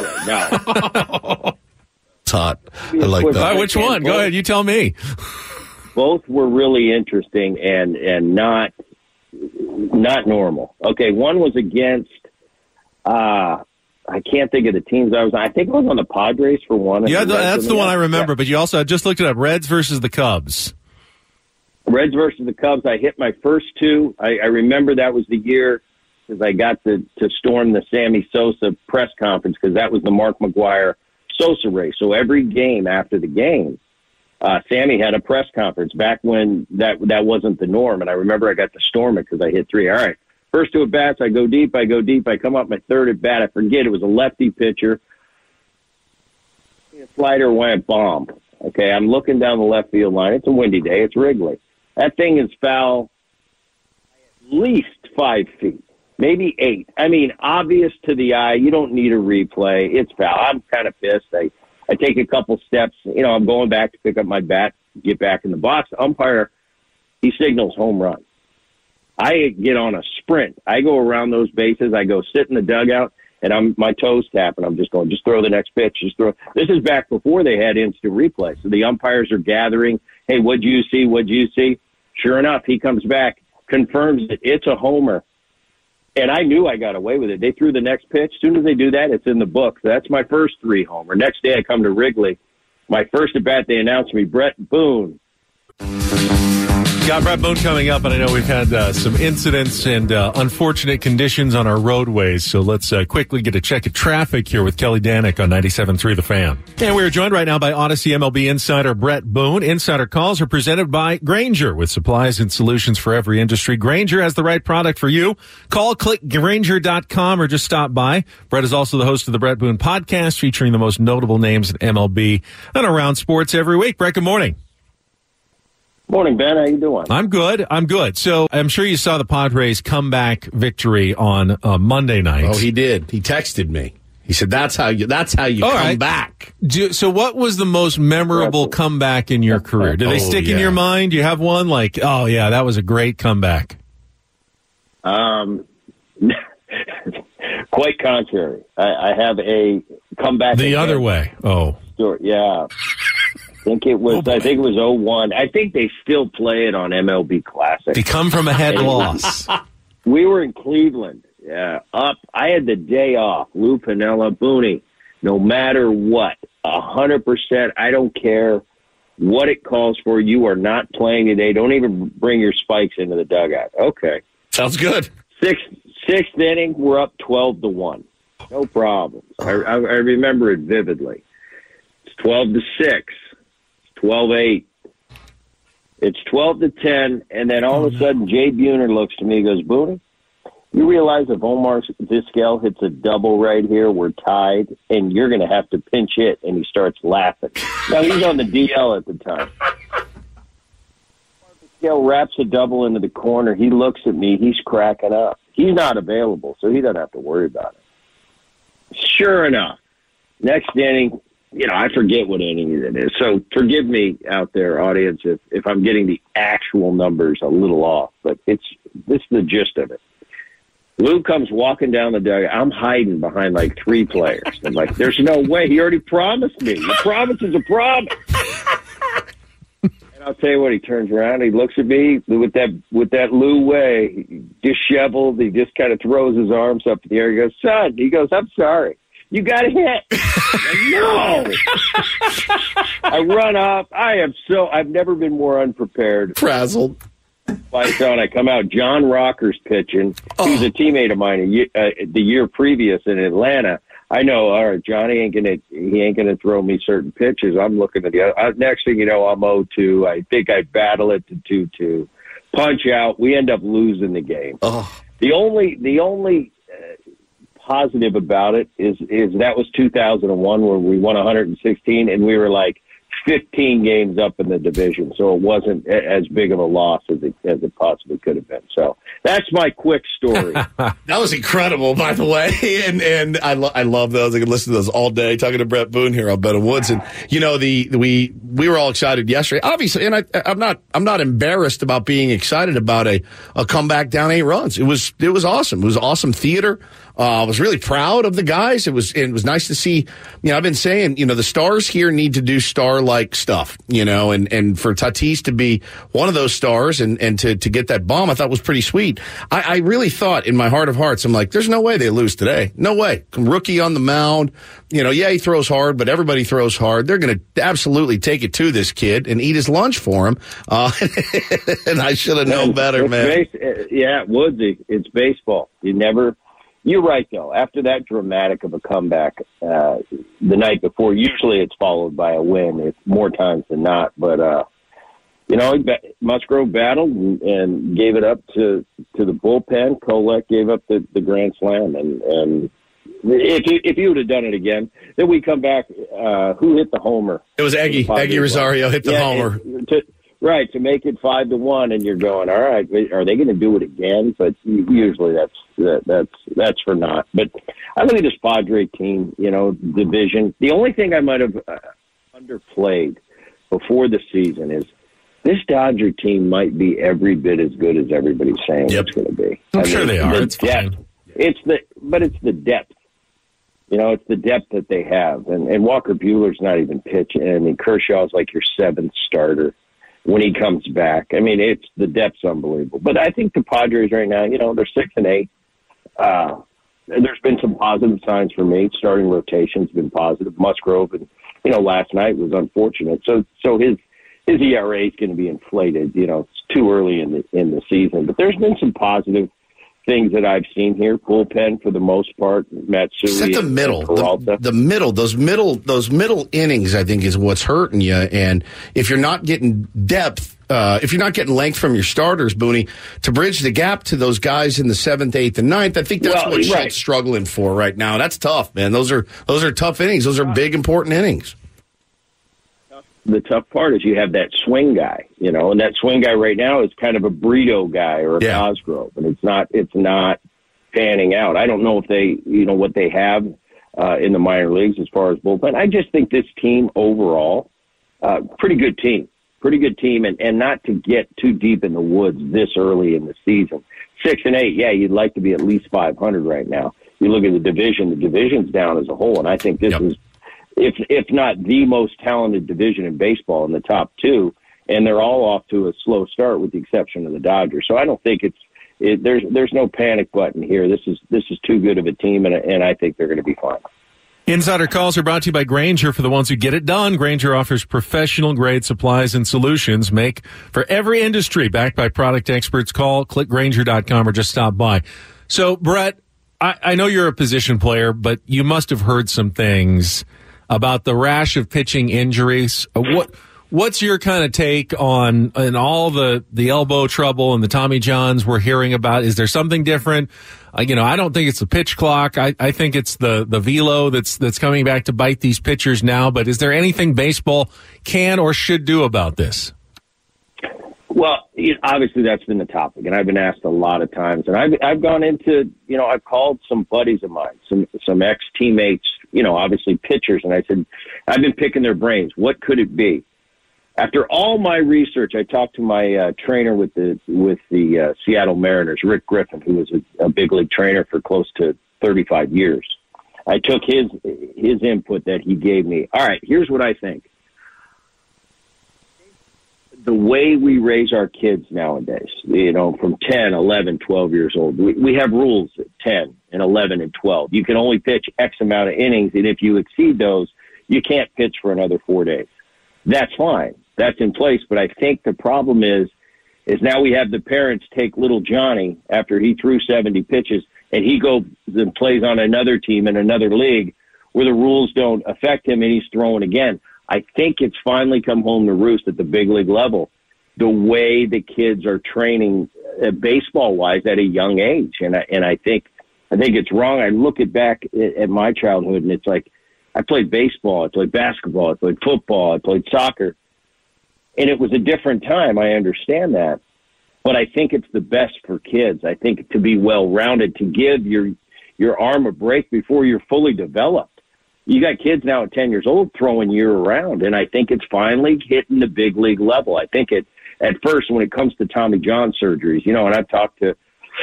It's hot. I like that. Which one? Go ahead. You tell me. Both were really interesting and not normal. Okay, one was against, I can't think of the teams I was on. I think I was on the Padres for one. Yeah, that's the one I remember, but you also, I just looked it up, Reds versus the Cubs. Reds versus the Cubs, I hit my first 2. I remember that was the year because I got to storm the Sammy Sosa press conference because that was the Mark McGwire Sosa race. So every game after the game, Sammy had a press conference back when that wasn't the norm. And I remember I got to storm it because I hit 3. All right, first 2 at-bats, I go deep. I come up my 3rd at-bat. I forget, it was a lefty pitcher. A slider went bomb. Okay, I'm looking down the left field line. It's a windy day. It's Wrigley. That thing is foul at least 5 feet, maybe 8. I mean, obvious to the eye. You don't need a replay. It's foul. I'm kind of pissed. I take a couple steps. You know, I'm going back to pick up my bat, get back in the box. Umpire, he signals home run. I get on a sprint. I go around those bases. I go sit in the dugout, and my toes tapping. I'm just going, just throw the next pitch. Just throw. This is back before they had instant replay. So the umpires are gathering. Hey, what'd you see? What'd you see? Sure enough, he comes back, confirms that it's a homer. And I knew I got away with it. They threw the next pitch. As soon as they do that, it's in the book. That's my first 3 homer. Next day, I come to Wrigley. My first at bat, they announced me, Brett Boone. Got Brett Boone coming up, and I know we've had some incidents and unfortunate conditions on our roadways, so let's quickly get a check of traffic here with Kelly Danick on 97.3 The Fan. And we're joined right now by Odyssey MLB insider Brett Boone. Insider calls are presented by Grainger, with supplies and solutions for every industry. Grainger has the right product for you. Call, click Grainger.com, or just stop by. Brett is also the host of the Brett Boone podcast, featuring the most notable names in MLB and around sports every week. Brett, good morning. Morning, Ben. How you doing? I'm good. So I'm sure you saw the Padres comeback victory on Monday night. Oh, he did. He texted me. He said, "That's how you come back." So, what was the most memorable comeback in your career? Do they stick in your mind? Do you have one like, oh yeah, that was a great comeback? Quite contrary. I have a comeback the other way. Oh, story. Yeah. I think it was 0-1. I think they still play it on MLB Classic. They come from a head loss. We were in Cleveland. Yeah, up. I had the day off. Lou Piniella, Booney. No matter what, 100%. I don't care what it calls for. You are not playing today. Don't even bring your spikes into the dugout. Okay. Sounds good. Sixth inning, we're up 12-1. No problem. I remember it vividly. It's 12-6. 12-8. It's 12-10, and then all of a sudden, Jay Buhner looks to me and goes, Booney, you realize if Omar Vizquel hits a double right here, we're tied, and you're going to have to pinch hit, and he starts laughing. Now, he's on the DL at the time. Vizquel wraps a double into the corner. He looks at me. He's cracking up. He's not available, so he doesn't have to worry about it. Sure enough, next inning, I forget what inning it is. So forgive me out there, audience, if I'm getting the actual numbers a little off. But this is the gist of it. Lou comes walking down the dugout. I'm hiding behind like 3 players. I'm like, there's no way. He already promised me. A promise is a promise. And I'll tell you what, he turns around. He looks at me with that Lou way, disheveled. He just kind of throws his arms up in the air. He goes, son. He goes, I'm sorry. You got a hit. No. I run up. I've never been more unprepared. Frazzled. By the time I come out, John Rocker's pitching. He was a teammate of mine the year previous in Atlanta. I know, all right, Johnny ain't gonna throw me certain pitches. I'm looking at the other. Next thing you know, I'm 0-2. I think I battle it to 2-2. Punch out. We end up losing the game. Oh. The only positive about it is that was 2001 when we won 116 and we were like 15 games up in the division, so it wasn't as big of a loss as it possibly could have been. So that's my quick story. That was incredible, by the way, and I love those. I could listen to those all day. Talking to Brett Boone here on Better Woods, and we were all excited yesterday, obviously, and I'm not embarrassed about being excited about a comeback down 8 runs. It was awesome. It was awesome theater. I was really proud of the guys. It was nice to see. I've been saying, the stars here need to do star-like stuff, and for Tatis to be one of those stars and to get that bomb, I thought was pretty sweet. I really thought in my heart of hearts, I'm like, there's no way they lose today. No way. Rookie on the mound. He throws hard, but everybody throws hard. They're going to absolutely take it to this kid and eat his lunch for him. And I should have known better, man. Woodsy, it's baseball. You're right, though. After that dramatic of a comeback the night before, usually it's followed by a win. It's more times than not. But, Musgrove battled and gave it up to the bullpen. Kolek gave up the grand slam. And if you would have done it again, then we come back. Who hit the homer? It was Eggy. Eggy Rosario hit the homer. Right, to make it 5-1, and you're going, all right, are they going to do it again? But usually that's for naught. But I look at this Padre team, division. The only thing I might have underplayed before the season is this Dodger team might be every bit as good as everybody's saying it's going to be. I'm sure they are. It's fine. It's the depth. You know, it's the depth that they have. And Walker Buehler's not even pitching. I mean, Kershaw's like your seventh starter when he comes back. I mean, the depth's unbelievable. But I think the Padres right now, you know, they're 6-8. There's been some positive signs for me. Starting rotation's been positive. Musgrove, and you know, last night was unfortunate. So his ERA is going to be inflated. You know, it's too early in the season. But there's been some positive things that I've seen here. Bullpen for the most part. Matsui. It's at the middle. The middle. Those middle innings, I think, is what's hurting you. And if you're not getting depth, if you're not getting length from your starters, Booney, to bridge the gap to those guys in the 7th, 8th, and 9th, I think that's what Schultz struggling for right now. That's tough, man. Those are tough innings. Those are big, important innings. The tough part is you have that swing guy, you know, and that swing guy right now is kind of a Brito guy or a Cosgrove, and it's not panning out. I don't know if they, you know, what they have in the minor leagues as far as bullpen. I just think this team overall, pretty good team, and not to get too deep in the woods this early in the season. 6-8, yeah, you'd like to be at least 500 right now. You look at the division's down as a whole, and I think this is, if not the most talented division in baseball in the top two, and they're all off to a slow start with the exception of the Dodgers. So I don't think there's no panic button here. This is too good of a team, and I think they're going to be fine. Insider calls are brought to you by Grainger. For the ones who get it done, Grainger offers professional-grade supplies and solutions make for every industry. Backed by product experts. Call, click Grainger.com, or just stop by. So, Brett, I know you're a position player, but you must have heard some things about the rash of pitching injuries. What's your kind of take on all the elbow trouble and the Tommy Johns we're hearing about? Is there something different? I don't think it's the pitch clock. I think it's the velo that's coming back to bite these pitchers now. But is there anything baseball can or should do about this? Well, obviously that's been the topic, and I've been asked a lot of times. And I've gone into, I've called some buddies of mine, some ex-teammates, obviously pitchers, and I said, I've been picking their brains. What could it be? After all my research, I talked to my trainer with the Seattle Mariners, Rick Griffin, who was a big league trainer for close to 35 years. I took his input that he gave me. All right, here's what I think. The way we raise our kids nowadays, from 10, 11, 12 years old, we have rules at 10 and 11 and 12. You can only pitch X amount of innings, and if you exceed those, you can't pitch for another 4 days. That's fine. That's in place. But I think the problem is now we have the parents take little Johnny after he threw 70 pitches, and he goes and plays on another team in another league where the rules don't affect him, and he's throwing again. I think it's finally come home to roost at the big league level, the way the kids are training baseball-wise at a young age. And I think it's wrong. I look back at my childhood, and it's like I played baseball, I played basketball, I played football, I played soccer. And it was a different time. I understand that. But I think it's the best for kids. I think to be well-rounded, to give your arm a break before you're fully developed. You got kids now at 10 years old throwing year-round, and I think it's finally hitting the big league level. I think at first, when it comes to Tommy John surgeries, and I've talked to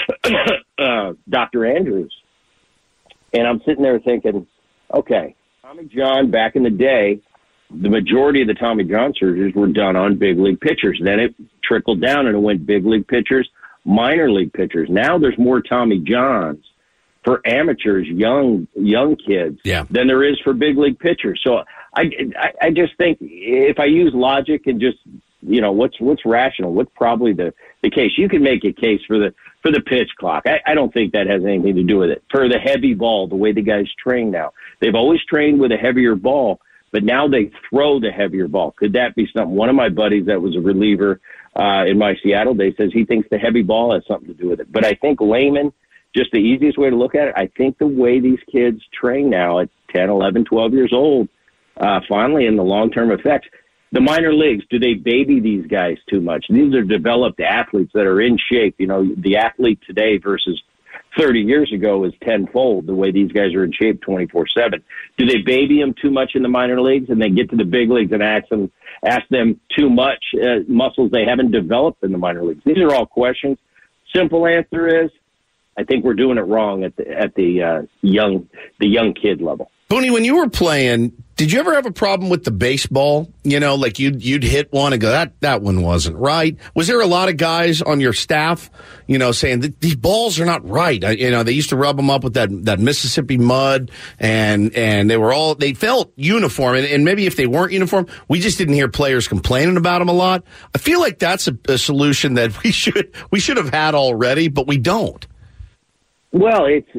Dr. Andrews, and I'm sitting there thinking, okay, Tommy John, back in the day, the majority of the Tommy John surgeries were done on big league pitchers. Then it trickled down and it went big league pitchers, minor league pitchers. Now there's more Tommy Johns for amateurs, young kids, than there is for big league pitchers. So I just think if I use logic and just, what's rational, what's probably the case, you can make a case for the pitch clock. I don't think that has anything to do with it. For the heavy ball, the way the guys train now, they've always trained with a heavier ball, but now they throw the heavier ball. Could that be something? One of my buddies that was a reliever in my Seattle days says he thinks the heavy ball has something to do with it. But I think layman, just the easiest way to look at it, I think the way these kids train now at 10, 11, 12 years old, finally in the long-term effects, the minor leagues, do they baby these guys too much? These are developed athletes that are in shape. The athlete today versus 30 years ago is tenfold the way these guys are in shape 24/7. Do they baby them too much in the minor leagues and then get to the big leagues and ask them too much muscles they haven't developed in the minor leagues? These are all questions. Simple answer is, I think we're doing it wrong at the young kid level. Booney, when you were playing, did you ever have a problem with the baseball? You know, like you'd hit one and go, that one wasn't right. Was there a lot of guys on your staff, you know, saying that these balls are not right? You know, they used to rub them up with that Mississippi mud, and they felt uniform. And maybe if they weren't uniform, we just didn't hear players complaining about them a lot. I feel like that's a solution that we should have had already, but we don't. Well, it's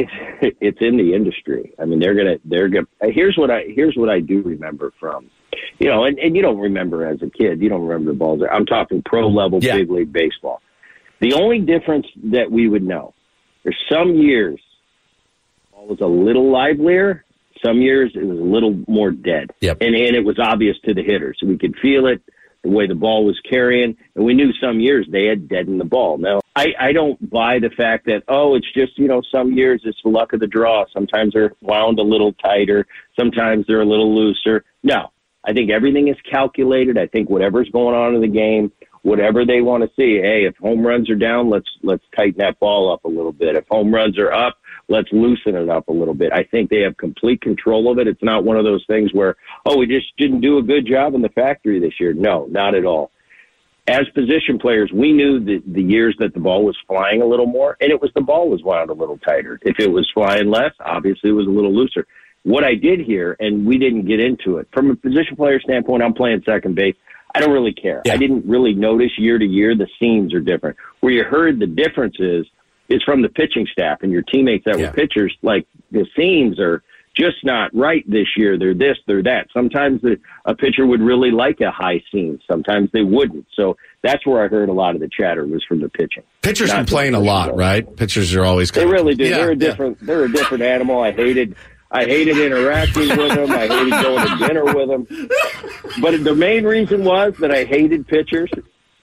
in the industry. I mean, they're gonna. Here's what I do remember from, you know, and you don't remember as a kid. You don't remember the balls. I'm talking pro level, big league baseball. The only difference that we would know, there's some years the ball was a little livelier. Some years it was a little more dead. Yep. And it was obvious to the hitters. We could feel it, the way the ball was carrying, and we knew some years they had deadened the ball. Now, I don't buy the fact that, it's just, you know, some years it's the luck of the draw. Sometimes they're wound a little tighter. Sometimes they're a little looser. No, I think everything is calculated. I think whatever's going on in the game, whatever they want to see, hey, if home runs are down, let's tighten that ball up a little bit. If home runs are up, let's loosen it up a little bit. I think they have complete control of it. It's not one of those things where, we just didn't do a good job in the factory this year. No, not at all. As position players, we knew the years that the ball was flying a little more, and the ball was wound a little tighter. If it was flying less, obviously it was a little looser. What I did here, and we didn't get into it, from a position player standpoint, I'm playing second base. I don't really care. Yeah. I didn't really notice year to year the seams are different. Where you heard the difference is from the pitching staff and your teammates that were pitchers. Like, the seams are just not right this year. They're this, they're that. Sometimes a pitcher would really like a high seam. Sometimes they wouldn't. So that's where I heard a lot of the chatter was from the pitching. Pitchers complain a lot, right? Pitchers are always they really do. They're a different animal. I hated interacting with them. I hated going to dinner with them. But the main reason was that I hated pitchers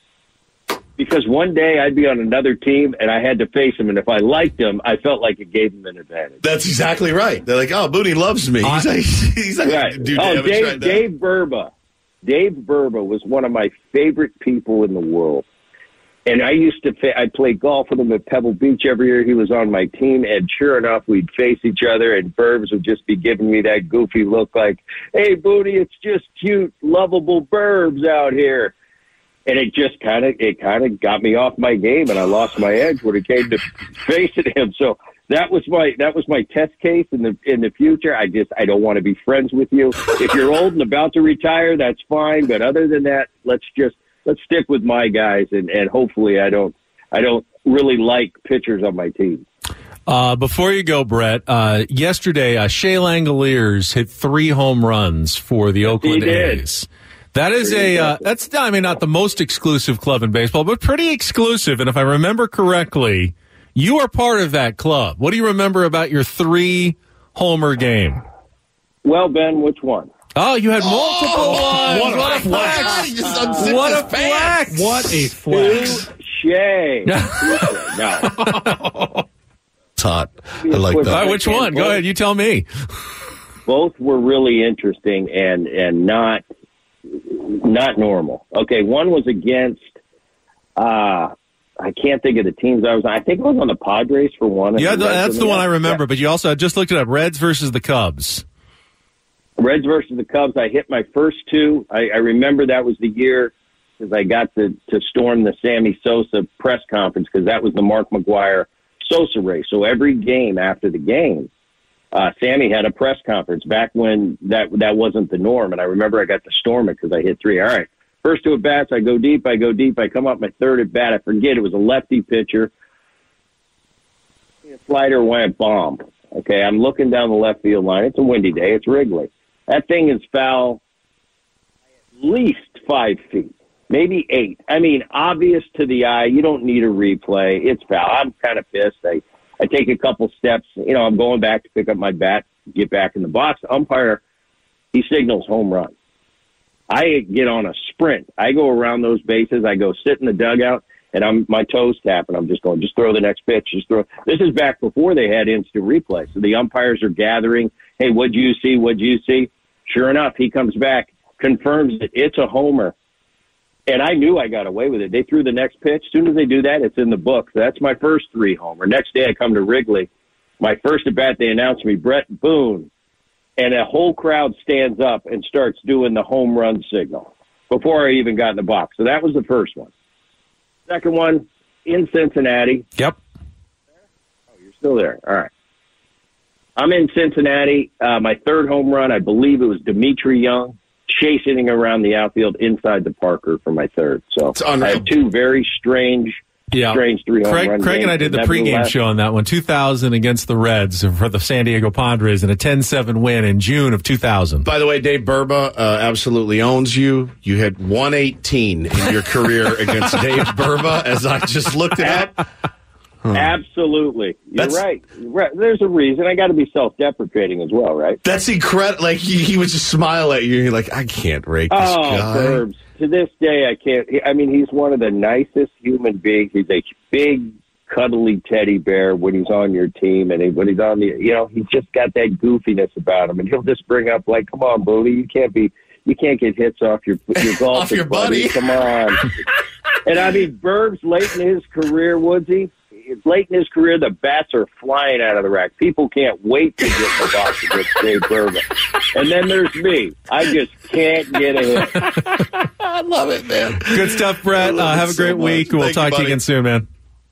because one day I'd be on another team and I had to face them, and if I liked them, I felt like it gave them an advantage. That's exactly right. They're like, Booney loves me. He's like right. Do damage right now. Dave Burba. Dave Burba was one of my favorite people in the world. And I played golf with him at Pebble Beach every year. He was on my team, and sure enough, we'd face each other, and Burbs would just be giving me that goofy look like, hey, Booty, it's just cute, lovable Burbs out here. And it just kind of got me off my game, and I lost my edge when it came to facing him. So that was my test case in the future. I don't want to be friends with you. If you're old and about to retire, that's fine. But other than that, let's stick with my guys, and hopefully I don't really like pitchers on my team. Before you go, Brett, yesterday Shea Langoliers hit 3 home runs for the Oakland A's. That is that's not the most exclusive club in baseball, but pretty exclusive. And if I remember correctly, you are part of that club. What do you remember about your 3-homer game? Well, Ben, which one? Oh, you had multiple ones. What a flex. What a flex. What a flex. Touche. No. It's hot. I like that. Which one? Go ahead. You tell me. Both were really interesting and not normal. Okay, one was against, I can't think of the teams I was on. I think it was on the Padres for one. Yeah, that's the one I remember, but you also just looked it up. Reds versus the Cubs. Reds versus the Cubs. I hit my first 2. I remember that was the year because I got to storm the Sammy Sosa press conference because that was the Mark McGwire Sosa race. So every game after the game, Sammy had a press conference back when that wasn't the norm. And I remember I got to storm it because I hit 3. All right, first 2 at bats, I go deep. I come up my 3rd at bat. I forget it was a lefty pitcher. A slider went bomb. Okay, I'm looking down the left field line. It's a windy day. It's Wrigley. That thing is foul at least 5 feet, maybe 8. I mean, obvious to the eye. You don't need a replay. It's foul. I'm kind of pissed. I take a couple steps. You know, I'm going back to pick up my bat, get back in the box. Umpire, he signals home run. I get on a sprint. I go around those bases. I go sit in the dugout, and my toes tapping. I'm just going, just throw the next pitch. Just throw. This is back before they had instant replay. So the umpires are gathering. Hey, what'd you see? What'd you see? Sure enough, he comes back, confirms it. It's a homer. And I knew I got away with it. They threw the next pitch. As soon as they do that, it's in the book. So that's my first 3 homer. Next day, I come to Wrigley. My first at bat, they announced me, Brett Boone. And a whole crowd stands up and starts doing the home run signal before I even got in the box. So that was the first one. Second one, in Cincinnati. Yep. Oh, you're still there. All right. I'm in Cincinnati. My third home run, I believe it was Dimitri Young, chasing around the outfield inside the Parker for my third. So I have 2 very strange 3 home run Craig and I did the pregame show on that one, 2000 against the Reds for the San Diego Padres in a 10-7 win in June of 2000. By the way, Dave Burba absolutely owns you. You had 118 in your career against Dave Burba, as I just looked it up. Absolutely. You're right. There's a reason. I got to be self-deprecating as well, right? That's incredible. Like, he would just smile at you, and you're like, I can't rake this guy. Burbs. To this day, I can't. I mean, he's one of the nicest human beings. He's a big, cuddly teddy bear when he's on your team, and when he's on he's just got that goofiness about him, and he'll just bring up, like, come on, Bodie, you can't get hits off your golf off your buddy. Come on. And I mean, Burbs, late in his career, Woodsy, late in his career, the bats are flying out of the rack. People can't wait to get in the box against Dave Burba. And then there's me. I just can't get a hit. I love it, man. Good stuff, Brett. Have a great week. We'll talk to you again soon, man.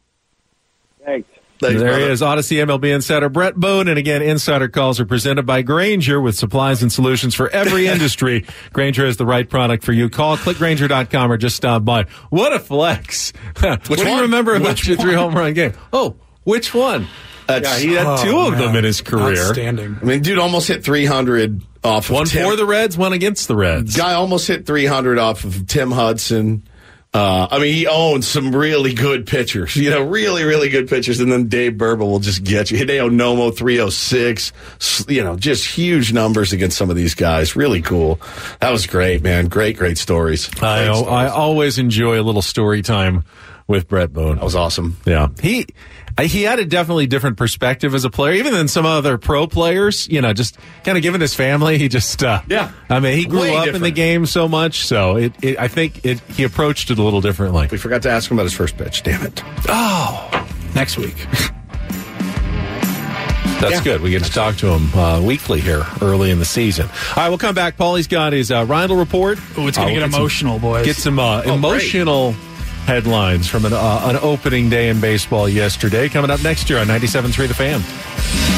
Thanks. There he is, Odyssey MLB Insider Brett Boone. And again, Insider Calls are presented by Grainger with supplies and solutions for every industry. Grainger is the right product for you. Call clickgrainger.com or just stop by. What a flex. What do you remember about your 3 home run game? Oh, which one? He had 2 of them in his career. Outstanding. I mean, dude almost hit 300 off of one for the Reds, one against the Reds. Guy almost hit 300 off of Tim Hudson. I mean, he owns some really good pitchers, really, really good pitchers. And then Dave Burba will just get you. Hideo Nomo, 306, just huge numbers against some of these guys. Really cool. That was great, man. Great stories. I always enjoy a little story time with Brett Boone. That was awesome. Yeah. He had a definitely different perspective as a player, even than some other pro players, just kind of given his family. He just, I mean, he grew up in the game so much. So I think he approached it a little differently. We forgot to ask him about his first pitch. Damn it. Oh, next week. That's good. We get to talk to him weekly here early in the season. All right, we'll come back. Paulie's got his Rindle report. Oh, it's going to get emotional, boys. Get some emotional headlines from an opening day in baseball yesterday. Coming up next year on 97.3 The Fan.